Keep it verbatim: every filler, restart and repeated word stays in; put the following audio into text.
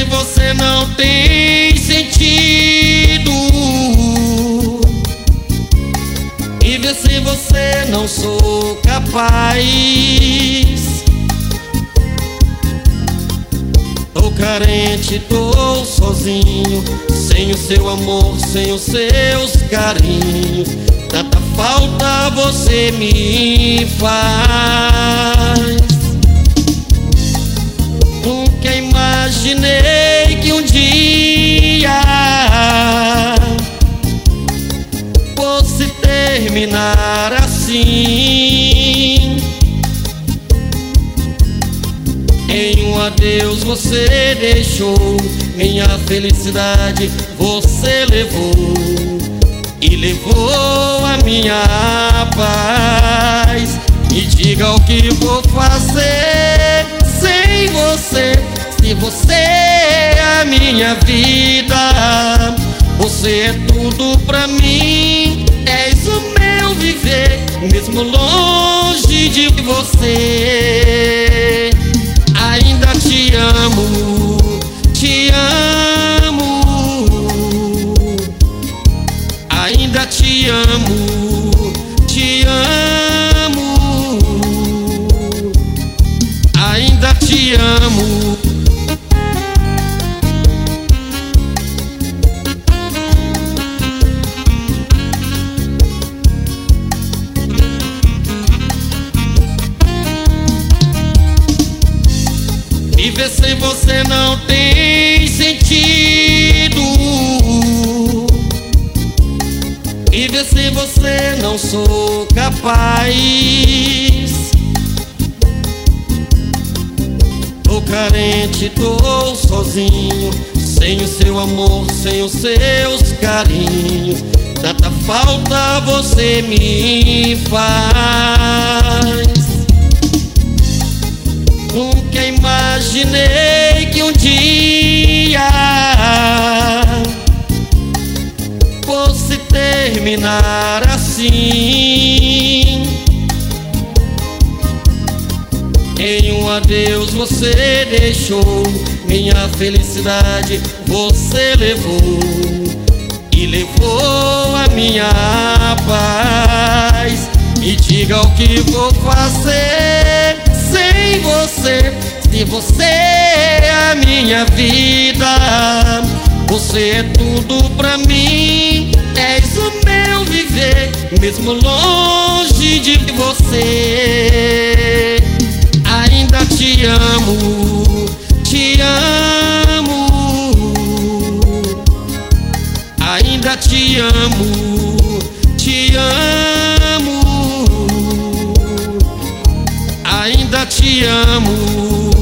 você não tem sentido. Viver sem você não sou capaz. Tô carente, tô sozinho, sem o seu amor, sem os seus carinhos. Tanta falta você me faz. Nunca imaginei que um dia fosse terminar assim. Em um adeus você deixou minha felicidade, você levou e levou a minha paz. Me diga o que vou fazer sem você, se você é a minha vida. Você é tudo pra mim, és o meu viver, mesmo longe de você. Ainda te amo, te amo. Ainda te amo, te amo. Ainda te amo. Viver sem você não tem sentido. Viver sem você não sou capaz. Tô carente, tô sozinho, sem o seu amor, sem os seus carinhos. Tanta falta você me faz. Nunca imaginei que um dia fosse terminar assim. Em um adeus você deixou minha felicidade, você levou e levou a minha paz. Me diga o que vou fazer sem você, se você é a minha vida. Você é tudo pra mim, és o meu viver, mesmo longe de você. Ainda te amo, te amo. Ainda te amo, te amo. Ainda te amo.